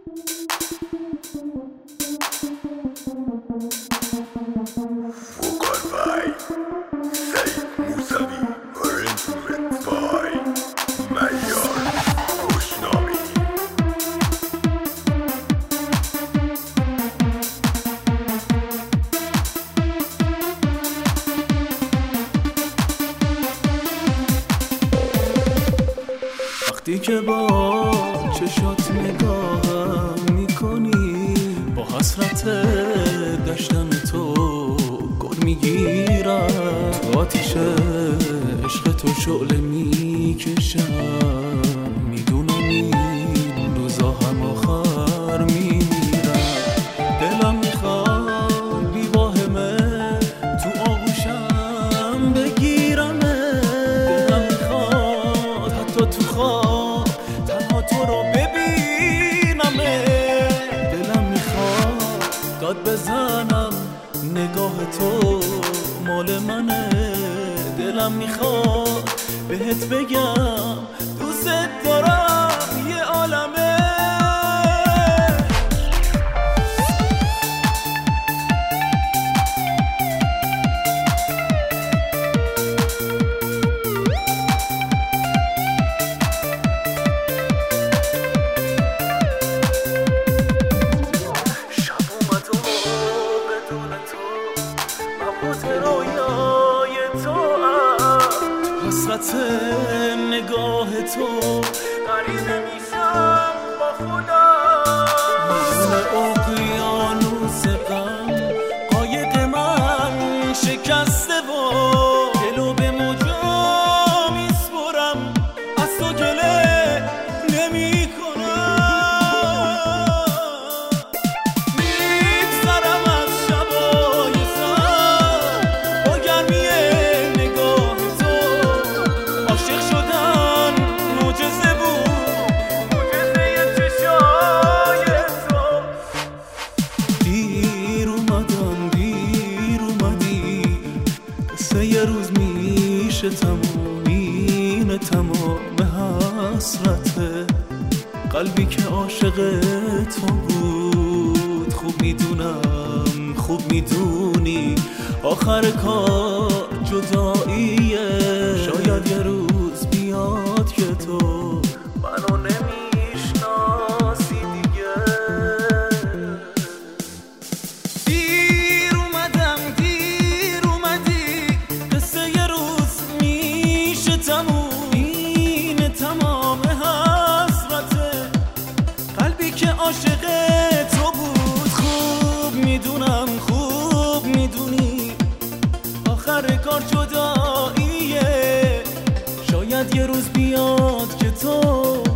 وقتی که با چشات نگاهم میکنی، با حسرت داشتن تو گل میگیرم، تو آتیش عشق تو شعله میکشم، میدونم این روزا هم آخر میمیرم. دلم میخواد بی واهمه تو آغوشم بگیرمه، دلم میخواد حتی تو خواب تنها تو رو ببینمه، دلم میخواد داد بزنم نگاه تو مال منه، دلم میخواد بهت بگم دوست دارم یه عالمه. حسرت نگاه تو غریبه میشم با خدا، مثل اقیانوس غم قایق من شکسته و دلو به موجا میسپرم، از تو گله نمی کنم، میگذرم از شبای سر با گرمی نگاه تو، عاشق شدن معجزه بود، معجزه چشای تو. دیر اومدم دیر اومدی، قصه یه روز میشه تموم، این تمام حسرته، قلبی که عاشق تو بود. خوب میدونم خوب میدونی آخر کار جداییه، شاید یه روز بیاد که تو منو نمیشناسی دیگه. دیر اومدم دیر اومدی، قصه یه روز میشه تموم، این تمام حسرته، قلبی که عاشق تو بود. خوب میدونم خوب میدونی آخر کار جداییه، شاید یه روز بیاد که تو